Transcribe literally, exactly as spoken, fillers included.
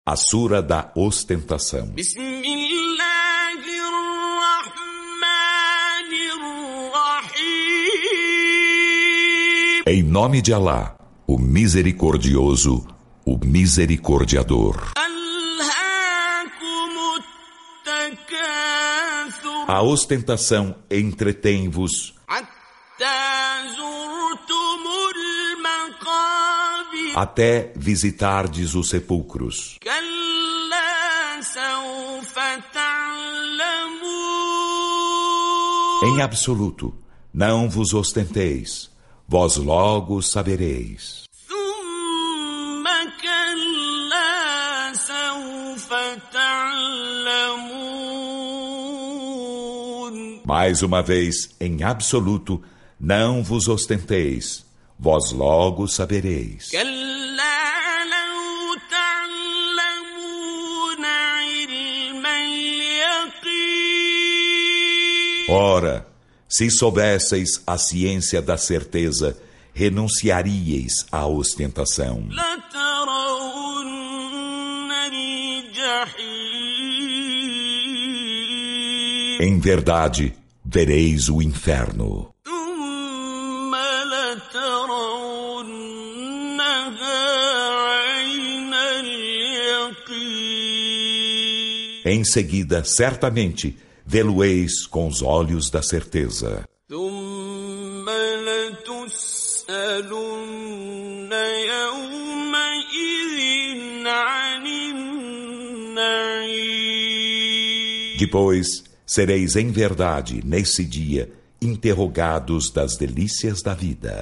A Sura da Ostentação. Em nome de Alá, o Misericordioso, o Misericordiador. A ostentação entretém-vos até visitardes os sepulcros. Em absoluto, não vos ostenteis, vós logo sabereis. Mais uma vez, em absoluto, não vos ostenteis, vós logo sabereis. Ora, se soubesseis a ciência da certeza, renunciaríeis à ostentação. Em verdade, vereis o inferno. Em seguida, certamente, vê-lo-eis com os olhos da certeza. Depois, sereis em verdade, nesse dia, interrogados das delícias da vida.